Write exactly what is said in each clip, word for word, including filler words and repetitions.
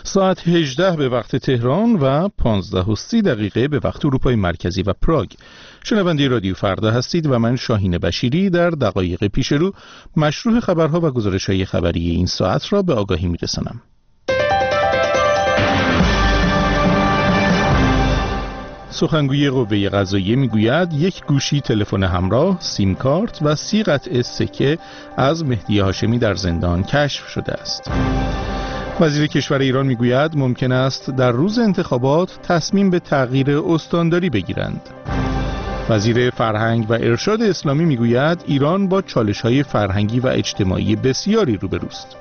ساعت هجده به وقت تهران و پانزده و سی دقیقه به وقت اروپای مرکزی و پراگ. شنونده رادیو فردا هستید و من شاهین بشیری در دقایق پیش رو مشروع خبرها و گزارش‌های خبری این ساعت را به آگاهی می‌رسانم. سخنگوی قوه قضاییه میگوید یک گوشی تلفن همراه، سیم کارت و سی قطعه سکه از مهدی هاشمی در زندان کشف شده است. وزیر کشور ایران میگوید ممکن است در روز انتخابات تصمیم به تغییر استانداری بگیرند. وزیر فرهنگ و ارشاد اسلامی میگوید ایران با چالش‌های فرهنگی و اجتماعی بسیاری روبروست.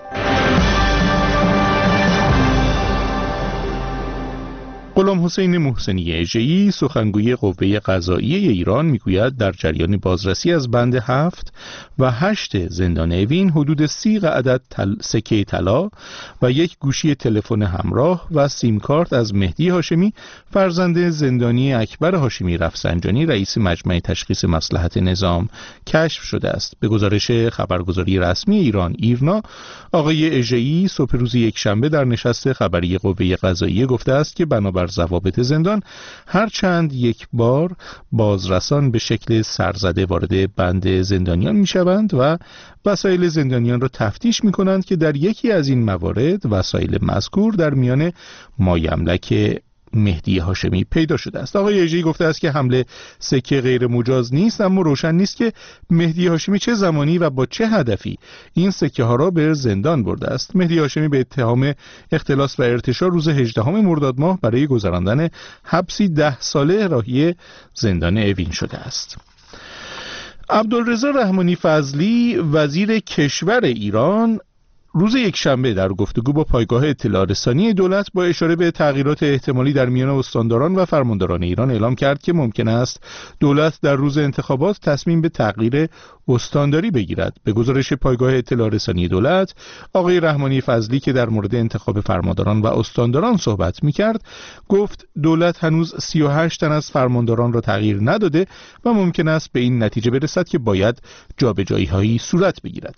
غلام حسین محسنی اژه‌ای سخنگوی قوه قضاییه ایران میگوید در جریان بازرسی از بند هفت و هشت زندان اوین حدود سی عدد تل... سکه طلا و یک گوشی تلفن همراه و سیم کارت از مهدی هاشمی فرزند زندانی اکبر هاشمی رفسنجانی رئیس مجمع تشخیص مصلحت نظام کشف شده است. به گزارش خبرگزاری رسمی ایران ایرنا، آقای اژه‌ای صبح روز یکشنبه در نشست خبری قوه قضاییه گفته است که بنابر ضوابط زندان هر چند یک بار بازرسان به شکل سرزده وارد بند زندانیان می شوند و وسایل زندانیان را تفتیش می کنند که در یکی از این موارد وسایل مذکور در میان مایملک مهدی هاشمی پیدا شده است. آقای اژه‌ای گفته است که حمله سکه غیر مجاز نیست، اما روشن نیست که مهدی هاشمی چه زمانی و با چه هدفی این سکه ها را به زندان برده است. مهدی هاشمی به اتهام اختلاس و ارتشاء روز هجدهم مرداد ماه برای گذراندن حبسی ده ساله راهی زندان اوین شده است. عبدالرضا رحمانی فضلی وزیر کشور ایران روز یکشنبه در گفتگو با پایگاه اطلاع رسانی دولت با اشاره به تغییرات احتمالی در میان استانداران و فرمانداران ایران اعلام کرد که ممکن است دولت در روز انتخابات تصمیم به تغییر استانداری بگیرد. به گزارش پایگاه اطلاع رسانی دولت، آقای رحمانی فضلی که در مورد انتخاب فرمانداران و استانداران صحبت می‌کرد، گفت دولت هنوز سی و هشت تن از فرمانداران را تغییر نداده و ممکن است به این نتیجه برسد که باید جابجایی‌هایی صورت بگیرد.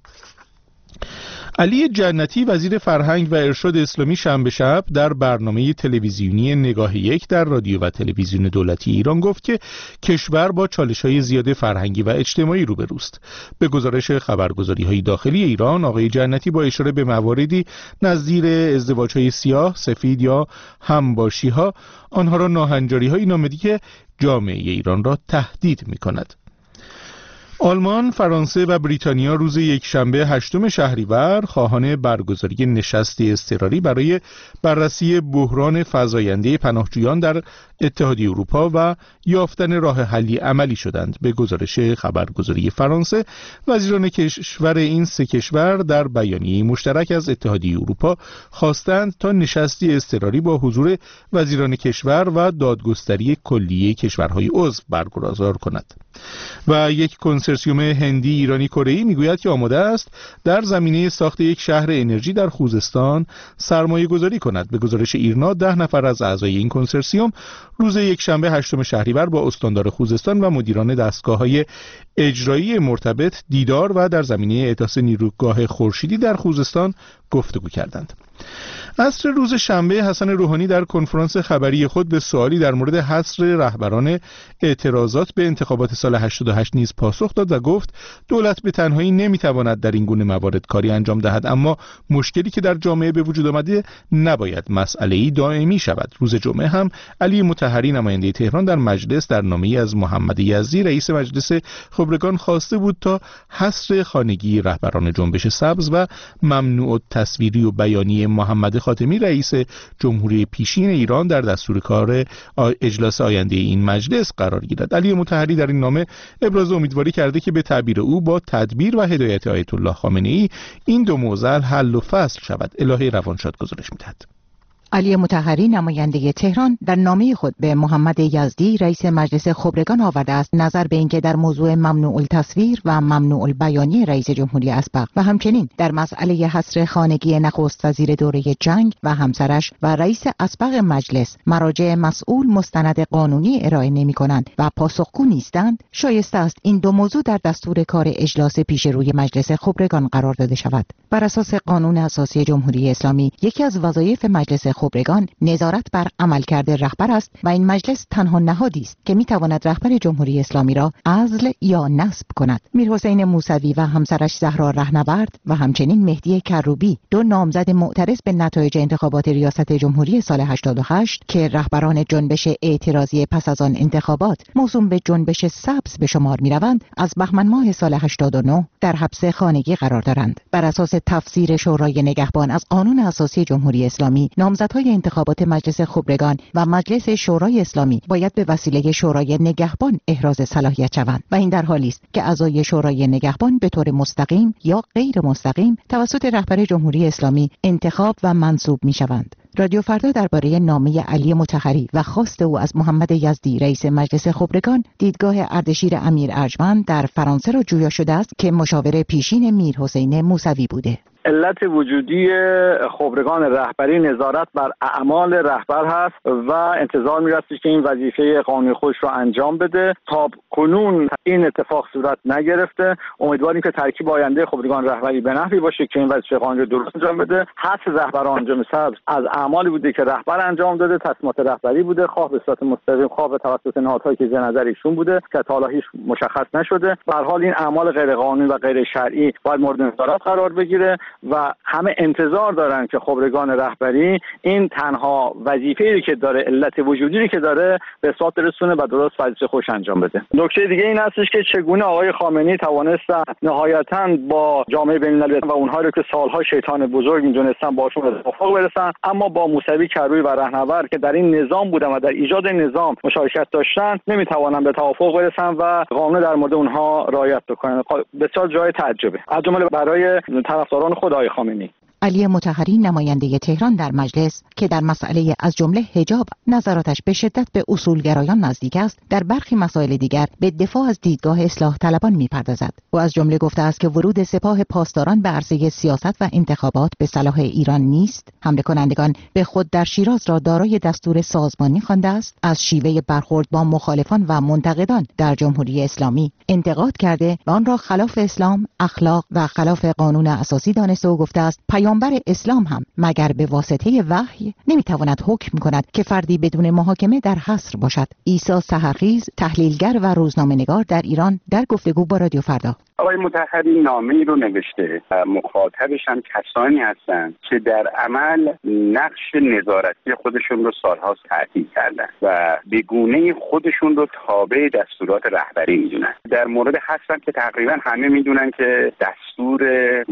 علی جنتی وزیر فرهنگ و ارشاد اسلامی شنبه شب در برنامه تلویزیونی نگاه یک در رادیو و تلویزیون دولتی ایران گفت که کشور با چالش‌های زیاد فرهنگی و اجتماعی روبروست. به گزارش خبرگزاری‌های داخلی ایران، آقای جنتی با اشاره به مواردی نظیر ازدواج‌های سیاه، سفید یا همباشی‌ها آنها را ناهنجاری‌هایی نامیده که جامعه ایران را تهدید می‌کند. آلمان، فرانسه و بریتانیا روز یکشنبه هشتم شهریور خواهان برگزاری نشستی اضطراری برای بررسی بحران فزاینده پناهجویان در اتحادیه اروپا و یافتن راه حلی عملی شدند. به گزارش خبرگزاری فرانسه، وزیران کشور این سه کشور در بیانیه مشترک از اتحادیه اروپا خواستند تا نشستی اضطراری با حضور وزیران کشور و دادگستری کلیه کشورهای عضو برگزار کند. و یک کنسرسیوم هندی ایرانی کره‌ای میگوید که آماده است در زمینه ساخت یک شهر انرژی در خوزستان سرمایه گذاری کند. به گزارش ایرنا، ده نفر از اعضای این کنسرسیوم روز یکشنبه هشتم شهریور با استاندار خوزستان و مدیران دستگاه‌های اجرایی مرتبط دیدار و در زمینه احداث نیروگاه خورشیدی در خوزستان گفتگو کردند. عصر روز شنبه حسن روحانی در کنفرانس خبری خود به سوالی در مورد حصر رهبران اعتراضات به انتخابات سال هشتاد و هشت نیز پاسخ داد و گفت دولت به تنهایی نمیتواند در این گونه موارد کاری انجام دهد، اما مشکلی که در جامعه به وجود آمده نباید مسئله‌ای دائمی شود. روز جمعه هم علی مطهری نماینده تهران در مجلس در نامه‌ای از محمد یزدی رئیس مجلس خبرگان خواسته بود تا حصر خانگی رهبران جنبش سبز و ممنوع التصویری و بیانی محمد خاتمی رئیس جمهوری پیشین ایران در دستور کار اجلاس آینده این مجلس قرار گیرد. علی مطهری در این نامه ابراز امیدواری کرده که به تعبیر او با تدبیر و هدایت آیت الله خامنه‌ای این دو معضل حل و فصل شود. الهه روانشاد گزارش می‌دهد. علی مطهری نماینده تهران در نامه خود به محمد یزدی رئیس مجلس خبرگان آورده است نظر به اینکه در موضوع ممنوع التصویر و ممنوع البیانی رئیس جمهوری اسبق و همچنین در مسئله حصر خانگی نخست وزیر دوره جنگ و همسرش و رئیس اسبق مجلس مراجع مسئول مستند قانونی ارائه نمی کنند و پاسخگو نیستند، شایسته است این دو موضوع در دستور کار اجلاس پیش روی مجلس خبرگان قرار داده شود. بر اساس قانون اساسی جمهوری اسلامی یکی از وظایف مجلس خبرگان نظارت بر عملکرد رهبر است و این مجلس تنها نهادی است که میتواند رهبر جمهوری اسلامی را عزل یا نصب کند. میرحسین موسوی و همسرش زهرا رهنورد و همچنین مهدی کروبی، دو نامزد معترض به نتایج انتخابات ریاست جمهوری سال هشتاد و هشت که رهبران جنبش اعتراضی پس از آن انتخابات موسوم به جنبش سبز به شمار میروند، از بهمن ماه سال هشتاد و نه در حبس خانگی قرار دارند. بر اساس تفسیر شورای نگهبان از قانون اساسی جمهوری اسلامی، نامزدهای انتخابات مجلس خبرگان و مجلس شورای اسلامی باید به وسیله شورای نگهبان احراز صلاحیت شوند و این در حالی است که اعضای شورای نگهبان به طور مستقیم یا غیر مستقیم توسط رهبر جمهوری اسلامی انتخاب و منصوب می‌شوند. رادیو فردا درباره نامه علی مطهری و خواست او از محمد یزدی رئیس مجلس خبرگان دیدگاه اردشیر امیر ارجمند در فرانسه را جویا شده است که مشاور پیشین میرحسین موسوی بوده. علت وجودی خبرگان رهبری نظارت بر اعمال رهبر هست و انتظار می‌رسید که این وظیفه قانونی خودش را انجام بده. تا کنون این اتفاق صورت نگرفته. امیدواریم که ترکیب آینده خبرگان رهبری به نحوی باشه که این وظیفه قانونی درست انجام بده. حذف رهبران انجام سبز از اعمالی بوده که رهبر انجام داده، تصمیمات رهبری بوده، خواه به صورت مستقیم خواه به توسط نهادهایی که زیر نظر ایشون بوده که تا حالا هیچ مشخص نشده. به هر حال این اعمال غیر قانونی و غیر شرعی باید مورد نظارت قرار بگیره و همه انتظار دارن که خبرگان رهبری این تنها وظیفه‌ای که داره، علت وجودی که داره، به اثبات برسونه و درست وظیفه خودش انجام بده. نکته دیگه این هستش که چگونه آقای خامنه‌ای توانستن نهایتاً با جامعه بین‌المللی و اونها رو که سالها شیطان بزرگ می‌دونستن باشون به توافق برسن، اما با موسوی، کروبی و رهنورد که در این نظام بودن و در ایجاد نظام مشارکت داشتن نمی‌توانن به توافق برسن و قانون در مورد اونها رعایت بکنن. بسیار جای تعجبه، از جمله برای طرفداران خود آقای خامنه‌ای. علی مطهری نماینده تهران در مجلس که در مسئله از جمله حجاب نظراتش به شدت به اصولگرایان نزدیک است، در برخی مسائل دیگر به دفاع از دیدگاه اصلاح طلبان می‌پردازد. او از جمله گفته است که ورود سپاه پاسداران به عرصه سیاست و انتخابات به صلاح ایران نیست. حمله کنندگان به خود در شیراز را دارای دستور سازمانی خوانده است. از شیوه برخورد با مخالفان و منتقدان در جمهوری اسلامی انتقاد کرده و آن را خلاف اسلام، اخلاق و خلاف قانون اساسی دانسته و گفته است پیامبر اسلام هم مگر به واسطه وحی نمیتواند حکم کند که فردی بدون محاکمه در حصر باشد. عیسی سحرخیز، تحلیلگر و روزنامه‌نگار در ایران، در گفتگو با رادیو فردا: آقای مطهری نامه‌ای رو نوشته و مخاطبش هم کسانی هستند که در عمل نقش نظارتی خودشون رو سالها تعطیل کردن و به گونه‌ای خودشون رو تابع دستورات رهبری میدونن. در مورد حسن که تقریبا همه میدونن که دستور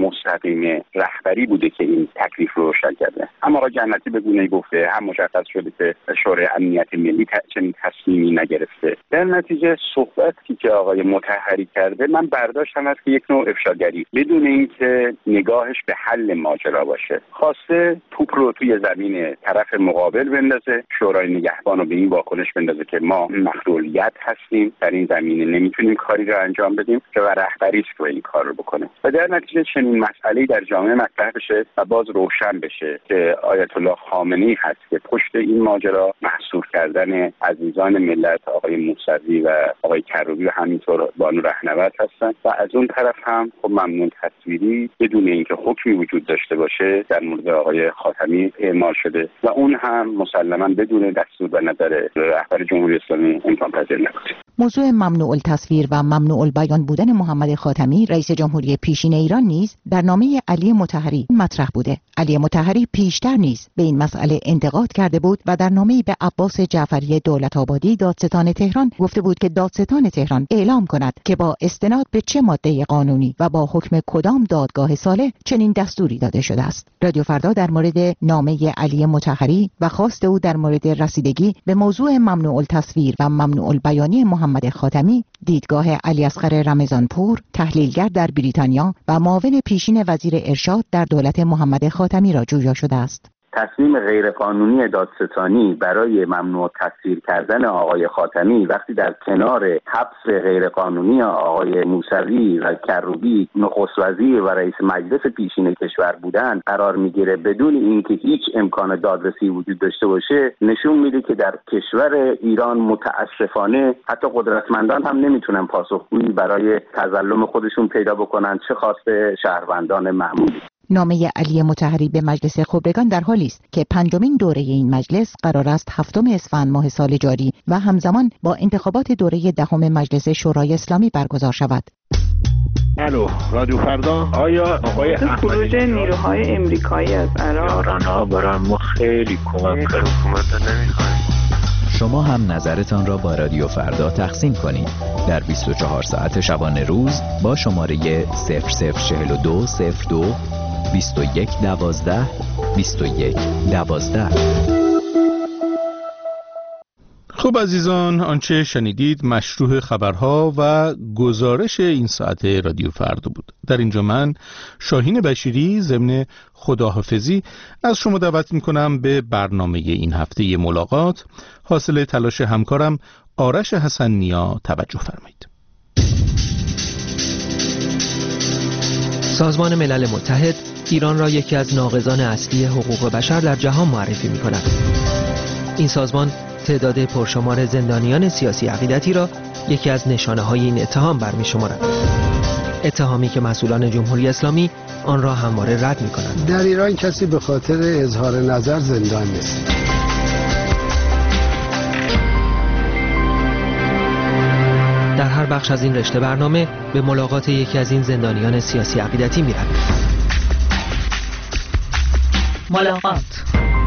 مستقیم رهبری بوده که این تکلیف رو روشن کرده. اما آقای جنتی به گونه‌ای گفته، هم مشخص شده که شورای امنیت ملی چنین تصمیمی نگرفته. در نتیجه صحبتی که آقای مطهری کرده من برداشت هم است که یک نوع افشاگری بدون اینکه نگاهش به حل ماجرا باشه. خواسته توپ رو توی زمین طرف مقابل بندازه، شورای نگهبان رو به این واکنش بندازه که ما مخلولیت هستیم، در این زمینه نمیتونیم کاری رو انجام بدیم که و رهبری است که این کار رو بکنه. و در نتیجه چنین مسئله‌ای در جامعه مطرح بشه و باز روشن بشه که آیت الله خامنه‌ای هست که پشت این ماجرا محصور کردن عزیزان ملت آقای موسوی و آقای کروبی و همینطور بانو رهنورد هستن و از اون طرف هم خب ممنون تصویری بدون اینکه حکمی وجود داشته باشه در مورد آقای خاتمی اعمال شده و اون هم مسلماً بدون دستور و نظر رهبر جمهوری اسلامی امکان پذیر نبوده. موضوع ممنوع التصویر و ممنوع البیان بودن محمد خاتمی رئیس جمهوری پیشین ایران نیز در نامه علی مطهری مطرح بوده. علی مطهری پیشتر نیز به این مسئله انتقاد کرده بود و در نامه‌ای به عباس جعفری دولت‌آبادی دادستان تهران گفته بود که دادستان تهران اعلام کند که با استناد به چه ماده قانونی و با حکم کدام دادگاه صالح چنین دستوری داده شده است. رادیو فردا در مورد نامه علی مطهری و خواست او در مورد رسیدگی به موضوع ممنوع التصویر و ممنوع البیانی محمد خاتمی دیدگاه علی اصغر رمضانپور، تحلیلگر در بریتانیا و معاون پیشین وزیر ارشاد در دولت محمد خاتمی را جویا شده است. تصمیم غیرقانونی دادستانی برای ممنوع تصویر کردن آقای خاتمی وقتی در کنار حبس غیرقانونی آقای موسوی و کروبی نخست وزیر و رئیس مجلس پیشین کشور بودن قرار میگیره بدون اینکه هیچ امکان دادرسی وجود داشته باشه، نشون میده که در کشور ایران متاسفانه حتی قدرتمندان هم نمیتونن پاسخگویی برای تظلم خودشون پیدا بکنن، چه خاصه شهروندان معمولی. نامه علی مطهری به مجلس خبرگان در حالی است که پنجمین دوره این مجلس قرار است هفتم اسفند ماه سال جاری و همزمان با انتخابات دوره دهم مجلس شورای اسلامی برگزار شود. الو رادیو فردا. آیا آقای خروج نیروهای امریکایی از عراق یاران‌ها برای ما خیلی کمک کرد. حکومت نمیخوایم. شما هم نظرتان را با رادیو فردا تقسیم کنید در بیست و چهار ساعت شبانه روز با شماره صفر صفر چهل و دو صفر دو بیست و یک دوازده بیست و یک دوازده. خب عزیزان، آنچه شنیدید مشروح خبرها و گزارش این ساعت رادیو فردا بود. در اینجا من شاهین بشیری ضمن خداحافظی از شما دعوت میکنم به برنامه این هفته ملاقات حاصل تلاش همکارم آرش حسن نیا توجه فرمایید. سازمان ملل متحد ایران را یکی از ناقضان اصلی حقوق بشر در جهان معرفی می کند. این سازمان تعداد پرشمار زندانیان سیاسی عقیدتی را یکی از نشانه های این اتهام برمی شمارد. اتهامی که مسئولان جمهوری اسلامی آن را همواره رد می کنند. در ایران کسی به خاطر اظهار نظر زندان نیست. در هر بخش از این رشته برنامه به ملاقات یکی از این زندانیان سیاسی عقیدتی می رویم. ملاقات.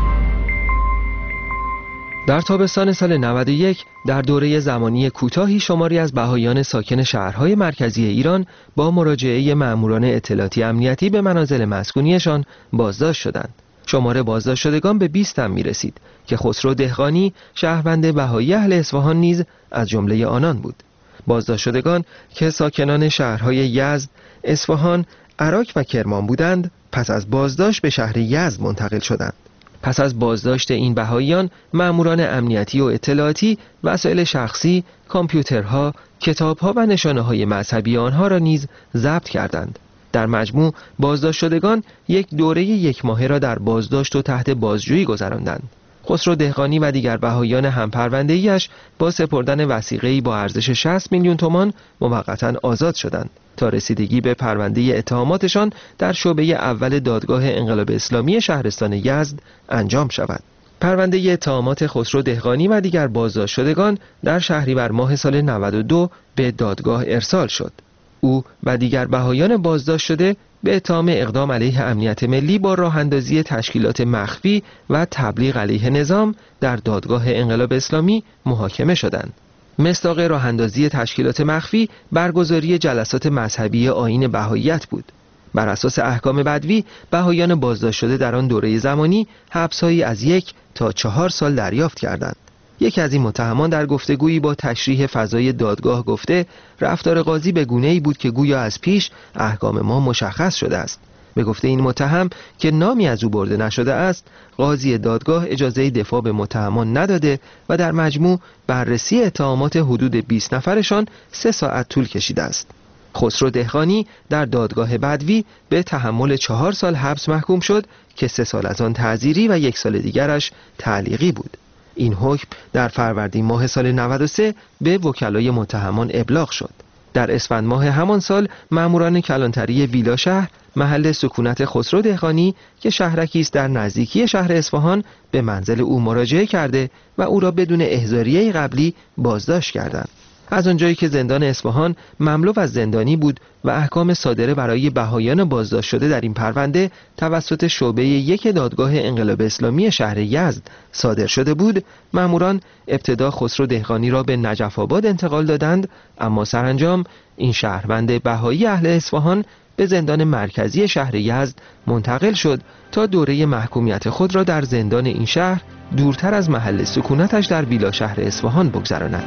در تابستان سال نود و یک در دوره زمانی کوتاهی شماری از بهائیان ساکن شهرهای مرکزی ایران با مراجعه مأموران اطلاعاتی امنیتی به منازل مسکونیشان بازداشت شدند. شمار بازداشت شدگان به بیست هم می رسید که خسرو دهقانی شهروند بهایی اهل اصفهان نیز از جمله آنان بود. بازداشت شدگان که ساکنان شهرهای یزد، اصفهان، عراق و کرمان بودند، پس از بازداشت به شهر یزد منتقل شدند. پس از بازداشت این بهائیان، مأموران امنیتی و اطلاعاتی وسایل شخصی، کامپیوترها، کتابها و نشانه‌های مذهبی آنها را نیز ضبط کردند. در مجموع بازداشت شدگان یک دوره یک ماهه را در بازداشت و تحت بازجویی گذراندند. خسرو دهقانی و دیگر بهائیان همپرونده‌ایش با سپردن وثیقه‌ای با ارزش شصت میلیون تومان موقتا آزاد شدند تا رسیدگی به پرونده اتهاماتشان در شعبه اول دادگاه انقلاب اسلامی شهرستان یزد انجام شود. پرونده اتهامات خسرو دهقانی و دیگر بازداشت شدگان در شهریور ماه سال نود و دو به دادگاه ارسال شد. او و دیگر بهائیان بازداشت شده به اتهام اقدام علیه امنیت ملی با راه اندازی تشکیلات مخفی و تبلیغ علیه نظام در دادگاه انقلاب اسلامی محاکمه شدند. مصداق راه اندازی تشکیلات مخفی برگزاری جلسات مذهبی آیین بهائیت بود. بر اساس احکام بدوی بهائیان بازداشت شده در آن دوره زمانی حبس‌هایی از یک تا چهار سال دریافت کردند. یکی از این متهمان در گفتگویی با تشریح فضای دادگاه گفته رفتار قاضی به گونه‌ای بود که گویا از پیش احکام ما مشخص شده است. به گفته این متهم که نامی از او برده نشده است، قاضی دادگاه اجازه دفاع به متهمان نداده و در مجموع بررسی اتهامات حدود بیست نفرشان سه ساعت طول کشیده است. خسرو دهقانی در دادگاه بدوی به تحمل چهار سال حبس محکوم شد که سه سال از آن تعزیری و یک سال دیگرش تعلیقی بود. این حکم در فروردین ماه سال نود و سه به وکلای متهمان ابلاغ شد. در اسفند ماه همان سال مأموران کلانتری ویلا شهر محل سکونت خسرو دهقانی که شهرکی است در نزدیکی شهر اصفهان به منزل او مراجعه کرده و او را بدون احضاریه قبلی بازداشت کردند. از آنجایی که زندان اصفهان مملو از زندانی بود و احکام صادره برای بهائیان بازداشت شده در این پرونده توسط شعبه یک دادگاه انقلاب اسلامی شهر یزد صادر شده بود، مأموران ابتدا خسرو دهقانی را به نجف آباد انتقال دادند، اما سرانجام این شهروند بهایی اهل اصفهان به زندان مرکزی شهر یزد منتقل شد تا دوره محکومیت خود را در زندان این شهر دورتر از محل سکونتش در ویلا شهر اصفهان بگذراند.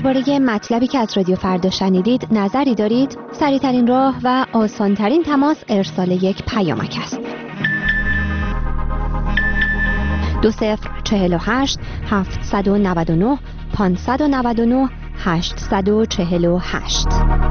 درباره مطلبی که از رادیو فردا شنیدید نظری دارید؟ سریع‌ترین راه و آسان‌ترین تماس ارسال یک پیامک است. دو صفر چهل و هشت هفتصد و نود و نه پانصد و نود و نه هشتصد و چهل و هشت.